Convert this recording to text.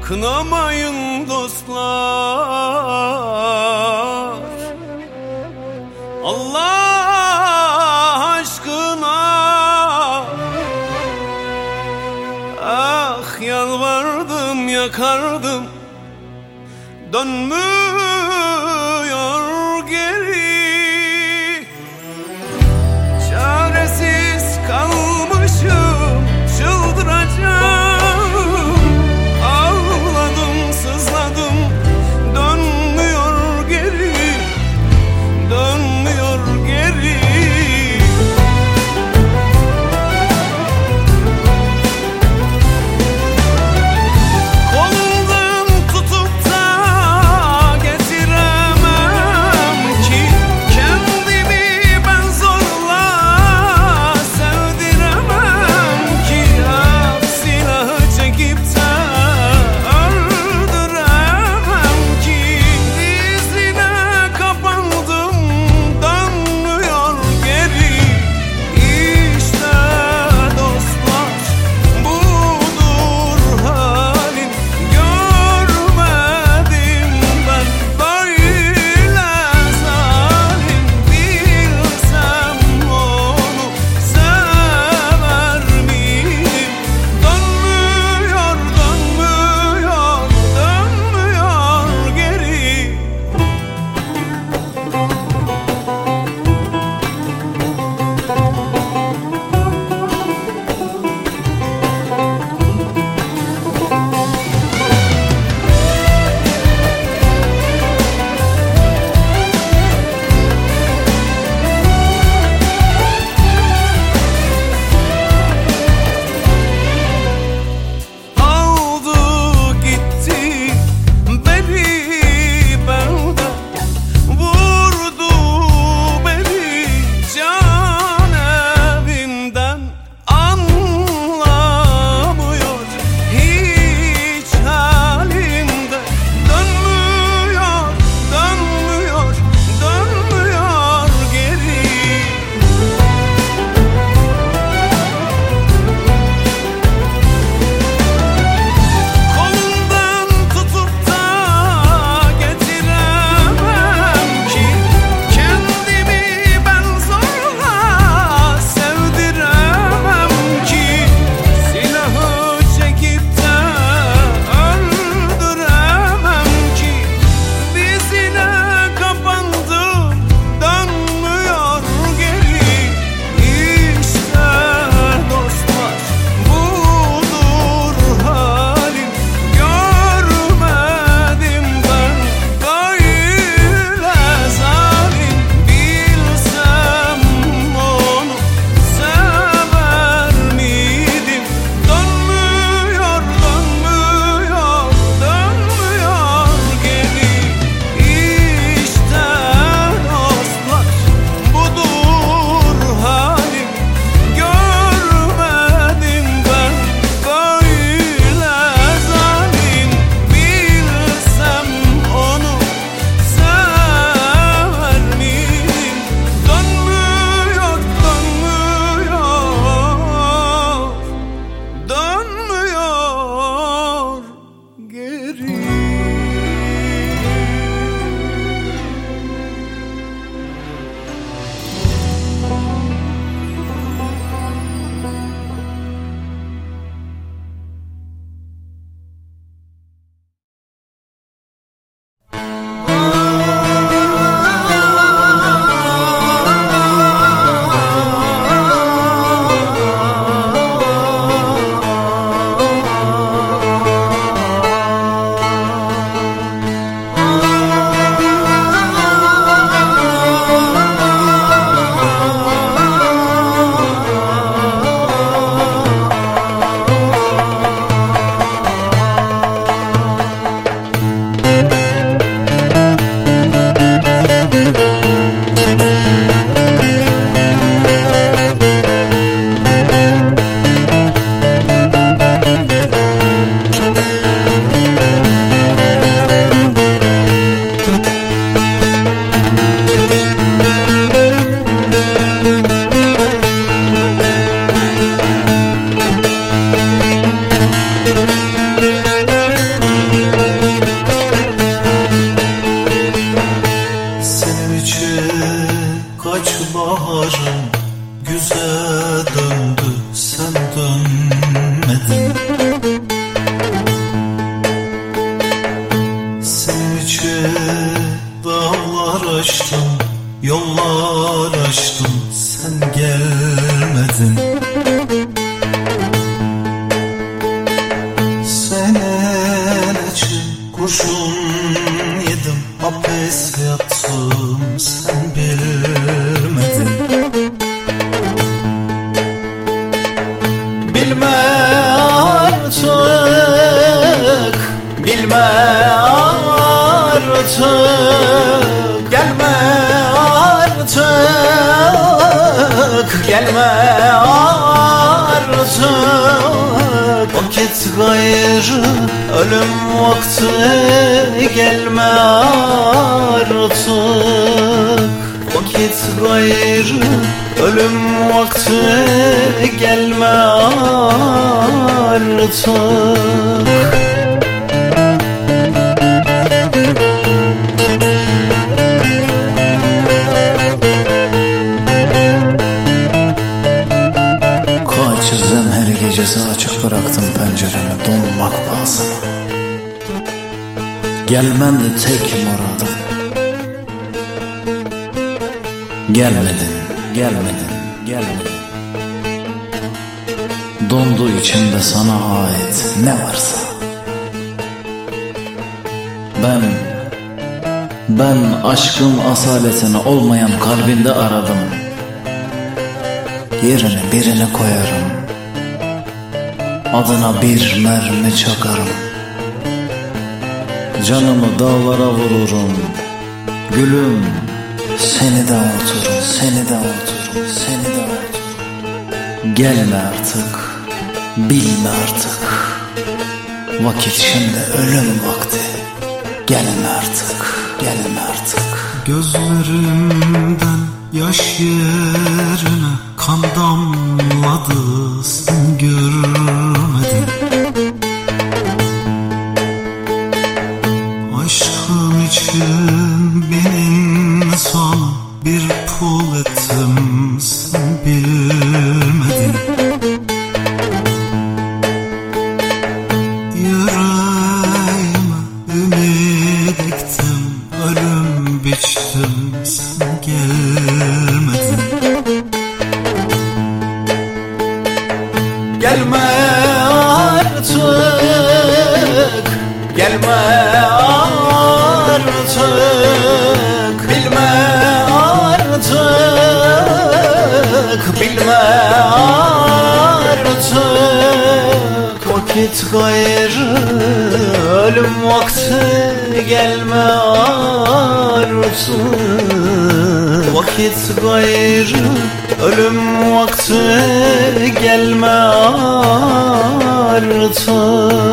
Kınamayın dostlar, Allah aşkına. Ah yalvardım yakardım, dönmüyor geri. Çaresiz kalmışım, çıldıracağım. Ağladım sızladım, dönmüyor geri, dönmüyor geri. Kolumdan tutup da Bilme artık, bilme artık, gelme artık, gelme artık. Vakit gayrı, ölüm vakti, gelme artık. Vakit gayrı, ölüm vakti, gelme artık. Kaçırdım her gecesi, açık bıraktım penceremi donmak pahasına. Gelmendi tek muradım. Gelmedin, gelmedin, gelmedin. Dondu içimde sana ait ne varsa. Ben aşkın asaletini olmayan kalbinde aradım. Yerine birini koyarım, adına bir mermi çakarım. Canımı dağlara vururum, gülüm seni de unuturum, seni de unuturum, seni de unuturum. Gelme artık, bilme artık. Vakit şimdi ölüm vakti. Gelme artık, gelme artık. Gözlerimden yaş yerine kan damladı, sen görmedin. Aşkım için benim sana bir pul ettim, sen bilmedin. Yüreğime ümit ektim, ölüm biçtim, sen gelmedin. Gelme artık, gelme artık, bilme artık, bilme artık. Vakit gayrı, ölüm vakti, gelme artık. Vakit gayrı, ölüm vakti, gelme artık.